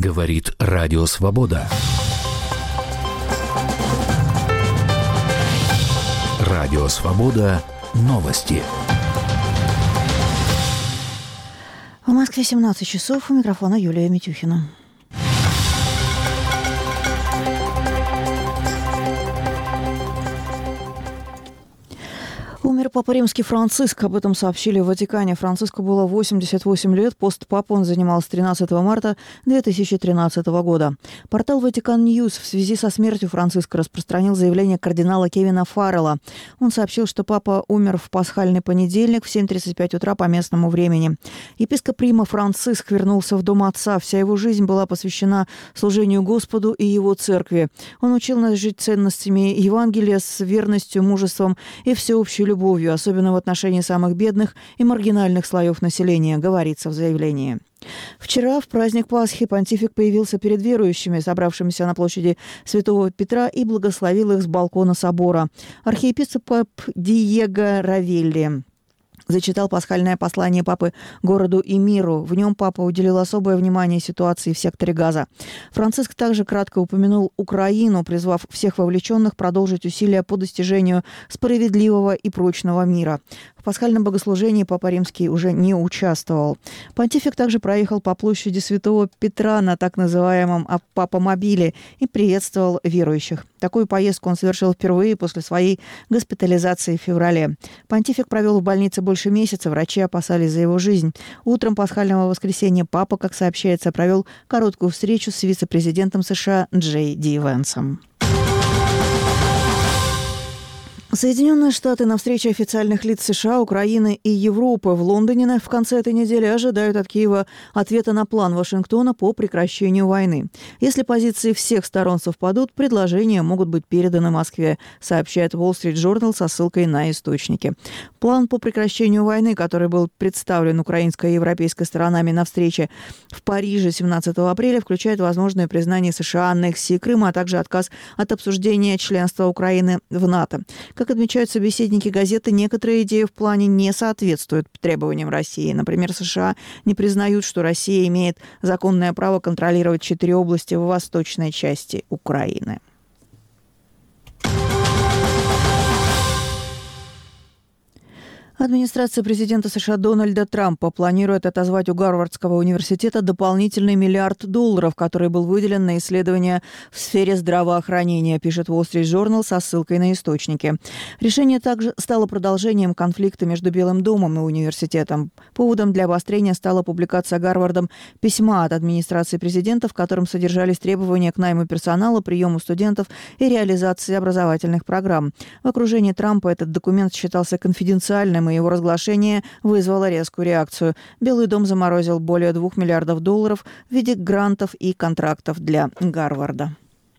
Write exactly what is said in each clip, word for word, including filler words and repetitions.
Говорит Радио Свобода. Радио Свобода. Новости. В Москве семнадцать часов. У микрофона Юлия Митюхина. Умер Папа Римский Франциск. Об этом сообщили в Ватикане. Франциску было восемьдесят восемь лет. Пост папы он занимал с тринадцатого марта две тысячи тринадцатого года. Портал Ватикан Ньюс в связи со смертью Франциска распространил заявление кардинала Кевина Фаррелла. Он сообщил, что папа умер в пасхальный понедельник в семь тридцать пять утра по местному времени. Епископ Рима Франциск вернулся в дом отца. Вся его жизнь была посвящена служению Господу и его церкви. Он учил нас жить ценностями Евангелия с верностью, мужеством и всеобщей любовью. любовью, особенно в отношении самых бедных и маргинальных слоев населения, говорится в заявлении. Вчера, в праздник Пасхи, понтифик появился перед верующими, собравшимися на площади Святого Петра, и благословил их с балкона собора. Архиепископ Диего Равелли зачитал пасхальное послание папы городу и миру. В нем папа уделил особое внимание ситуации в секторе Газа. Франциск также кратко упомянул Украину, призвав всех вовлеченных продолжить усилия по достижению справедливого и прочного мира. В пасхальном богослужении Папа Римский уже не участвовал. Понтифик также проехал по площади Святого Петра на так называемом папомобиле и приветствовал верующих. Такую поездку он совершил впервые после своей госпитализации в феврале. Понтифик провел в больнице больше месяца, врачи опасались за его жизнь. Утром пасхального воскресенья папа, как сообщается, провел короткую встречу с вице-президентом США Джей Ди Венсом. Соединенные Штаты на встрече официальных лиц США, Украины и Европы в Лондоне в конце этой недели ожидают от Киева ответа на план Вашингтона по прекращению войны. Если позиции всех сторон совпадут, предложения могут быть переданы Москве, сообщает Wall Street Journal со ссылкой на источники. План по прекращению войны, который был представлен украинской и европейской сторонами на встрече в Париже семнадцатого апреля, включает возможное признание США аннексии Крыма, а также отказ от обсуждения членства Украины в НАТО. Как отмечают собеседники газеты, некоторые идеи в плане не соответствуют требованиям России. Например, США не признают, что Россия имеет законное право контролировать четыре области в восточной части Украины. Администрация президента США Дональда Трампа планирует отозвать у Гарвардского университета дополнительный миллиард долларов, который был выделен на исследования в сфере здравоохранения, пишет Wall Street Journal со ссылкой на источники. Решение также стало продолжением конфликта между Белым домом и университетом. Поводом для обострения стала публикация Гарвардом письма от администрации президента, в котором содержались требования к найму персонала, приему студентов и реализации образовательных программ. В окружении Трампа этот документ считался конфиденциальным, и его разглашение вызвало резкую реакцию. Белый дом заморозил более двух миллиардов долларов в виде грантов и контрактов для Гарварда.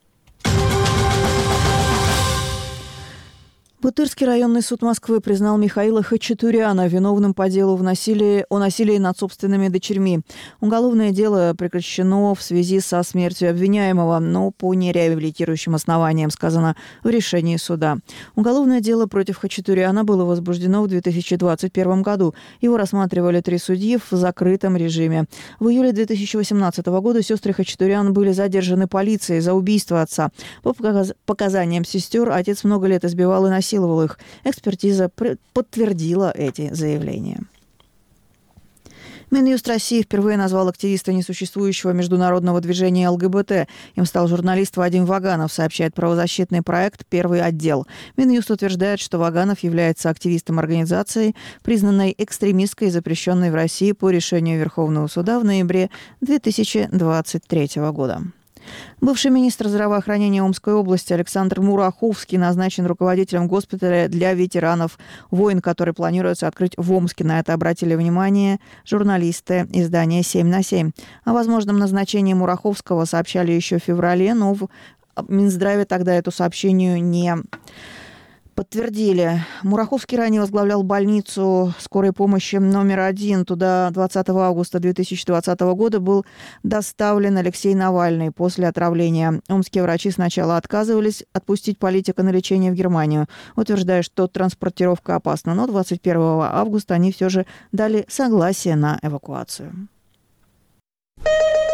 Бутырский районный суд Москвы признал Михаила Хачатуряна виновным по делу в насилии, о насилии над собственными дочерьми. Уголовное дело прекращено в связи со смертью обвиняемого, но по нереабилитирующим основаниям, сказано в решении суда. Уголовное дело против Хачатуряна было возбуждено в две тысячи двадцать первом году. Его рассматривали три судьи в закрытом режиме. В июле две тысячи восемнадцатого года сестры Хачатурян были задержаны полицией за убийство отца. По показаниям сестер, отец много лет избивал и насиловал их. Экспертиза подтвердила эти заявления. Минюст России впервые назвал активиста несуществующего международного движения ЛГБТ. Им стал журналист Вадим Ваганов, сообщает правозащитный проект «Первый отдел». Минюст утверждает, что Ваганов является активистом организации, признанной экстремистской и запрещенной в России по решению Верховного суда в ноябре две тысячи двадцать третьего года. Бывший министр здравоохранения Омской области Александр Мураховский назначен руководителем госпиталя для ветеранов войн, который планируется открыть в Омске. На это обратили внимание журналисты издания семь на семь. О возможном назначении Мураховского сообщали еще в феврале, но в Минздраве тогда эту сообщению не подтвердили. Мураховский ранее возглавлял больницу скорой помощи номер один. Туда двадцатого августа две тысячи двадцатого года был доставлен Алексей Навальный после отравления. Омские врачи сначала отказывались отпустить политика на лечение в Германию, утверждая, что транспортировка опасна. Но двадцать первого августа они все же дали согласие на эвакуацию.